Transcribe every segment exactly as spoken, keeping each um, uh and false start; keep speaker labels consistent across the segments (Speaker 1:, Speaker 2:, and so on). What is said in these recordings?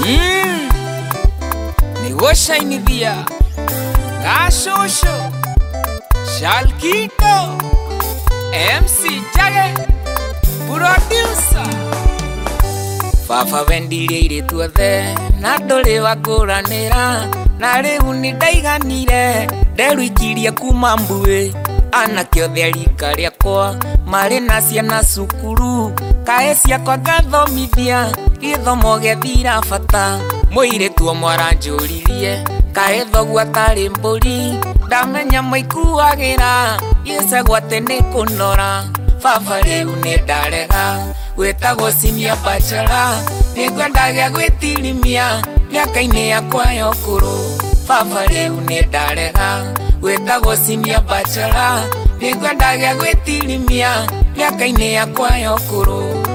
Speaker 1: Mm. Nigoshainithia Gashosho Shalkito M C Jage Producer Fafa vendirie iritu othe na nduri wa kuranira na riu ni ndaiganire nderuikirie kuma mbui anake othe rika riakwa mari na ciana cukuru kae ciakwa ngathomithia githomo gethira bata muiritu o mwaranjuririe kae thogu atari mburi ndamenya maikuagira yesagwa tene kunora baba riu ni ndarega gwitagwo senior bachelor ningwendagia gwitirimia miaka-ini yakwa ya ukuru baba riu ni ndarega gwitagwo senior bachelor ningwendagia gwitirimia miaka-ini yakwa ya ukuru.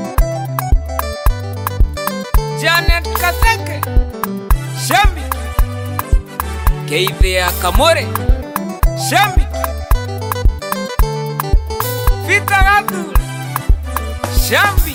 Speaker 1: Janet Katheke Shambi Keithia Kamore Shambi Vita Gathuri Shambi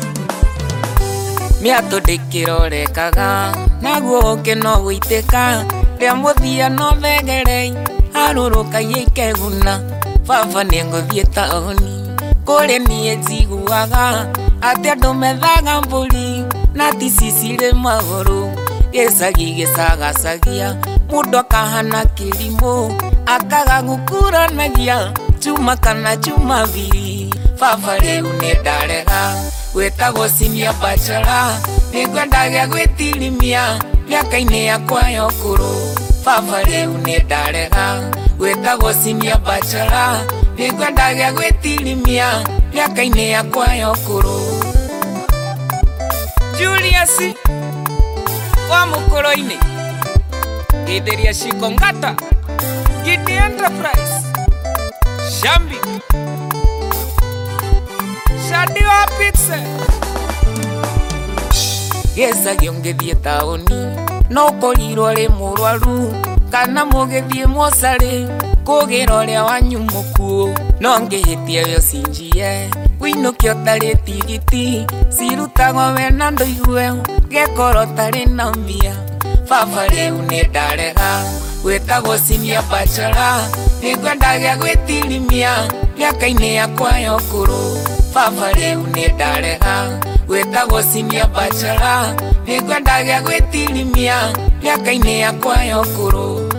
Speaker 1: miato ndikirorekaga naguo uke no guiteka ria muthia no thegerei arurukagia ikeguna baba ninguthie taoni kuri nie njiguaga ati andu methaga mburi na tisicire maguru gicagi gicagacagia mundu akahana kirimu akaga gukuranagia chuma kana chuma viri baba riu ni ndarega gwitagwo senior bachelor ningwendagia gwitirimia miaka-ini yakwa ya ukuru baba riu ni ndarega gwitagwo senior bachelor ningwendagia gwitirimia miaka-ini yakwa ya ukuru. Julius wa mukoro-ini Gideria Shikongata Gidi Enterprise Shambi Shadi wa Pixel Gicagi ungithie taoni no kurirwo ri murwaru kana mugithie mosari kugira uria wanyu mukuo no ngihitie yo sinjie winukia utari tigiti cirutagwo we na ndoigue gekoro tari na mbia baba riu ni ndarega gwitagwo senior bachelor ningwendagia gwitirimia miaka-ini yakwa ya ukuru baba riu ni ndarega gwitagwo senior bachelor ningwendagia gwitirimia miaka-ini yakwa ya ukuru.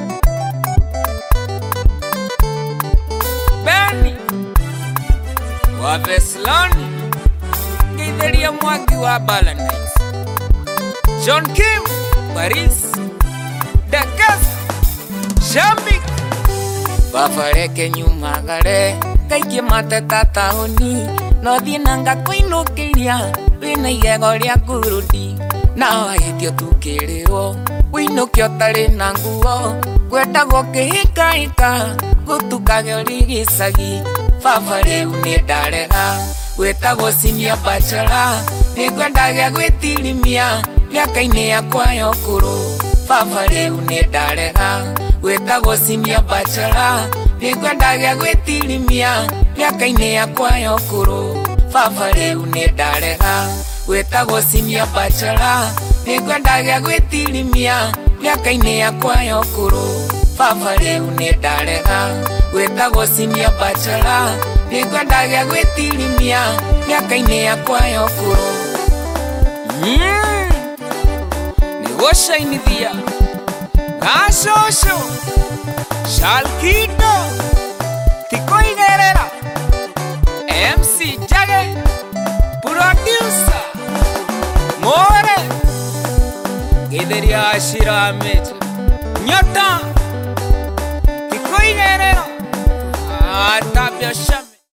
Speaker 1: Beni wa Veslani Gideria Mwagi wa Balanais John Kim Paris Dekas Shambi baba reke nyumagare kaingĩ mateta taoni no thiĩ na ngakũinũkĩria wĩna igego rĩa ngurudi na wahĩtio tukĩrĩrwo wĩinũke ũtarĩ na nguo kwendagwo kĩhikahika gũtukage ũrĩ gĩcagi baba rĩu nĩ ndarega gwĩtagwo senior bachelor nĩngwendagia gwĩtirimia miaka-ini yakwa ya ukuru baba riu ni ndarega gwitagwo senior bachelor ningwendagia gwitirimia miaka-ini yakwa ya ukuru baba riu ni ndarega gwitagwo senior bachelor ningwendagia gwitirimia miaka-ini yakwa ya ukuru baba riu ni ndarega gwitagwo senior bachelor ningwendagia gwitirimia miaka-ini yakwa ya ukuru. Mm. Nigoshainithia Gashosho Shalkito Tikoigerera M C Jage Producer More Gideria Ashira Mecha Nyota Tikoigerera Atabia Sham